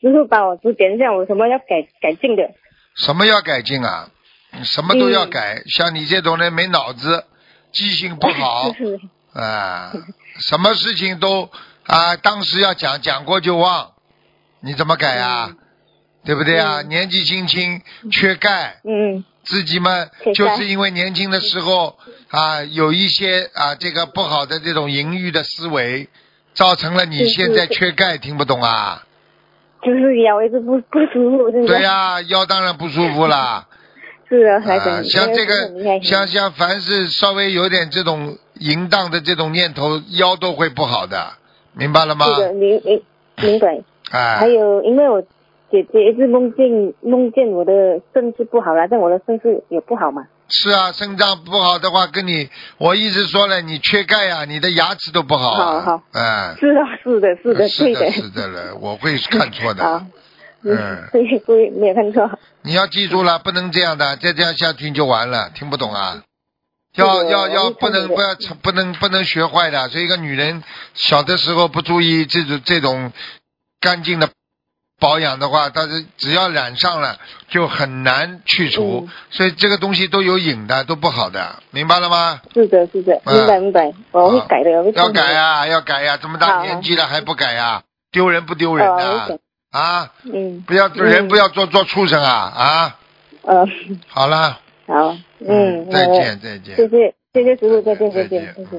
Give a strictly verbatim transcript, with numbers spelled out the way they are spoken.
师傅帮我指点一下，我什么要改改进的？ 什么要改进啊？什么都要改。嗯、像你这种人没脑子，记性不好啊，什么事情都啊，当时要讲讲过就忘，你怎么改啊？嗯、对不对啊？嗯、年纪轻轻缺钙， 嗯， 自己嘛就是因为年轻的时候啊有一些啊这个不好的这种淫欲的思维，造成了你现在缺钙，听不懂啊？ 就是腰一直不不舒服， 对呀、啊，腰当然不舒服啦。 是的，还啊， 像这个，像像凡是稍微有点这种淫荡的这种念头，腰都会不好的，明白了吗？ 是的，明明明白。 哎， 还有，因为我姐姐一直梦见梦见我的肾是不好了，但我的肾是也不好嘛。 是啊，肾脏不好的话，跟你我一直说了，你缺钙啊，你的牙齿都不好、啊。 好好。 哎。 是啊，是的，是的， 是的， 是的了，我会看错的。 啊。 嗯。 对对，没有看错。 你要记住了，不能这样的，再这样下去就完了，听不懂啊？要要要，不能不要不能不能学坏的。所以一个女人小的时候不注意这种这种干净的保养的话，但是只要染上了就很难去除，嗯、所以这个东西都有瘾的，都不好的，明白了吗？ 是的，是的，明白、嗯、明白，我会改的，我会要改呀、啊，要改呀、啊，这么大年纪了还不改呀、啊？丢人不丢人啊？啊， 嗯， 不要人不要做做畜生啊啊！ 呃， 好了， 好，嗯， 再见再见， 谢谢谢谢师傅，再见再见，谢谢。